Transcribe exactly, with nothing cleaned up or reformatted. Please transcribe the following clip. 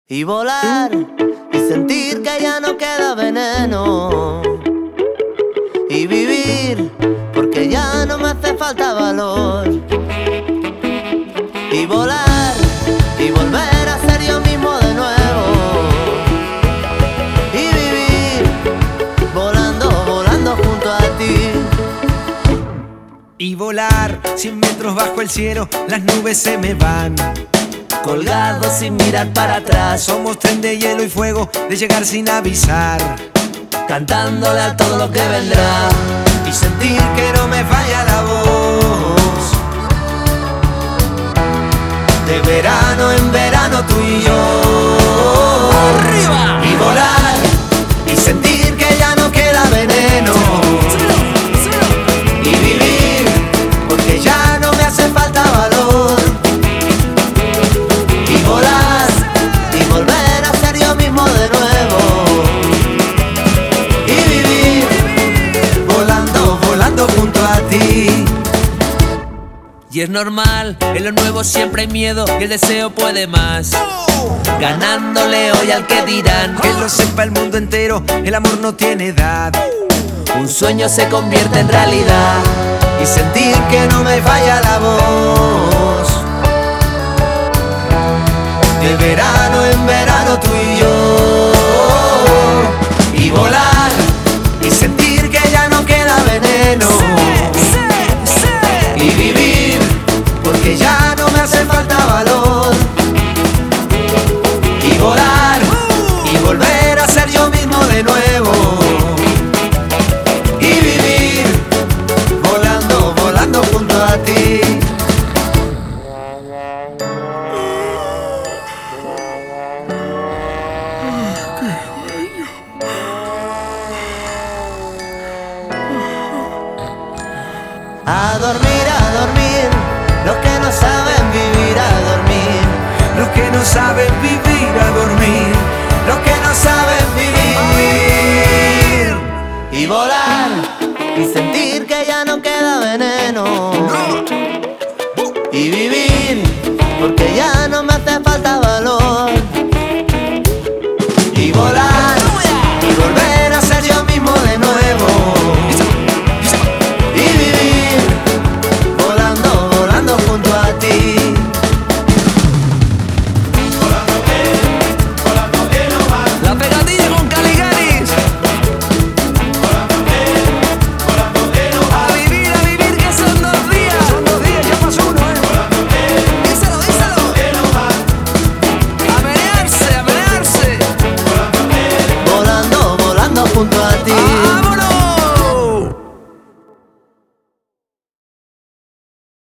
Y volar y sentir que ya no queda veneno. Y vivir porque ya no me hace falta valor. Y volar y volver a ser yo mismo de nuevo. Y vivir volando, volando junto a ti. Y volar cien metros bajo el cielo, las nubes se me van. Colgados sin mirar para atrás, somos tren de hielo y fuego, de llegar sin avisar, cantándole a todo lo que vendrá. Y sentir que no me falla la voz. De verano en verano tú y yo. ¡Arriba! Y volar y sentir que ya no queda veneno. Y vivir porque ya no me hace falta valor. Y volar y volver a ser yo mismo de nuevo. Y vivir volando, volando junto a ti. Y es normal, en lo nuevo siempre hay miedo y el deseo puede más. Ganándole hoy al que dirán. Que lo sepa el mundo entero, el amor no tiene edad. Un sueño se convierte en realidad. Y sentir que no me falla la voz. De verano en verano tú y yo. Y volar y sentir que ya no queda veneno. Y vivir porque ya no me hace falta valor. Y volar y volver a ser yo mismo de nuevo. Y vivir volando, volando junto a ti. A dormir, a dormir, los que no saben vivir a dormir. Los que no saben vivir a dormir. Los que no saben vivir. Y volar y sentir que ya no queda veneno. Y vivir porque ya no me hace falta valor.